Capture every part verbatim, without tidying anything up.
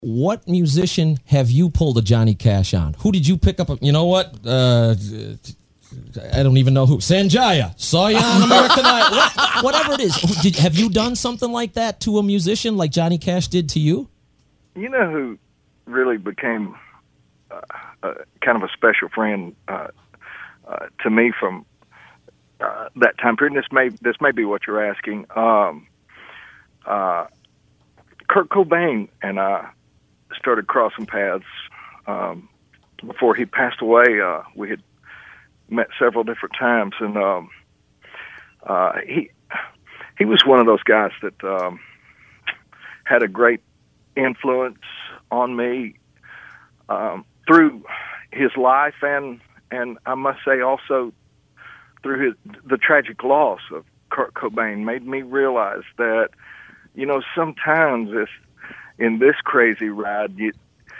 what musician have you pulled a Johnny Cash on? Who did you pick up? A, you know what? Uh, I don't even know who. Sanjaya. Saw you on American Idol. What, whatever it is. Did, have you done something like that to a musician like Johnny Cash did to you? You know who really became uh, uh, kind of a special friend uh, uh, to me from uh, that time period? This may, this may be what you're asking. Um, uh, Kurt Cobain and I started crossing paths um, before he passed away. Uh, we had met several different times, and um, uh, he he was one of those guys that um, had a great influence on me um, through his life, and and I must say also through his the tragic loss of Kurt Cobain made me realize that, you know, sometimes if in this crazy ride, you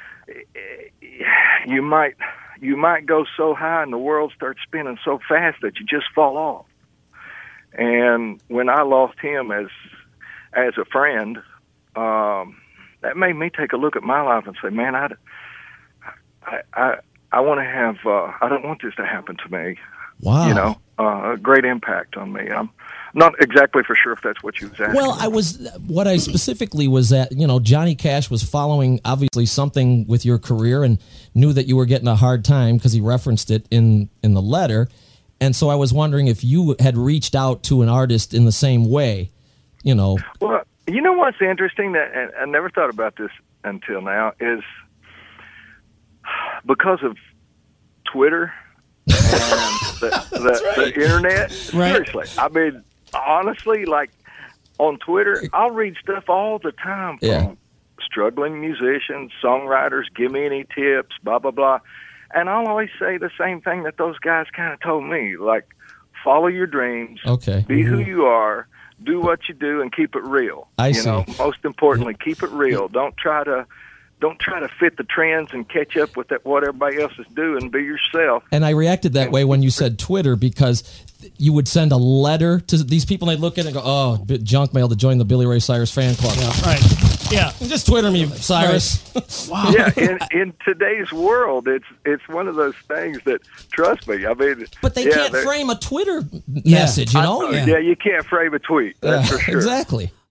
you might you might go so high and the world starts spinning so fast that you just fall off. And when I lost him as as a friend, um, that made me take a look at my life and say, man, I I I, I want to have uh, I don't want this to happen to me. Wow, you know, uh, a great impact on me. I'm not exactly for sure if that's what you was asking. Well, I was, what I specifically was that, you know, Johnny Cash was following obviously something with your career and knew that you were getting a hard time because he referenced it in, in the letter. And so I was wondering if you had reached out to an artist in the same way, you know. Well, you know what's interesting, that and I never thought about this until now, is because of Twitter and the, the, right. the internet. Right. Seriously, I mean, honestly, like on Twitter, I'll read stuff all the time from yeah. struggling musicians, songwriters, give me any tips, blah, blah, blah. And I'll always say the same thing that those guys kind of told me, like, follow your dreams, okay. be who you are, do what you do, and keep it real. I you see. know, most importantly, keep it real. Don't try to Don't try to fit the trends and catch up with that, what everybody else is doing. Be yourself. And I reacted that way when you said Twitter, because you would send a letter to these people and they'd look at it and go, oh, junk mail to join the Billy Ray Cyrus fan club. Yeah, right. Yeah. Just Twitter me, Cyrus. Right. Wow. Yeah, in, in today's world, it's it's one of those things that, trust me, I mean. But they yeah, can't frame a Twitter message, you know? I, yeah. yeah, you can't frame a tweet. That's uh, for sure. Exactly.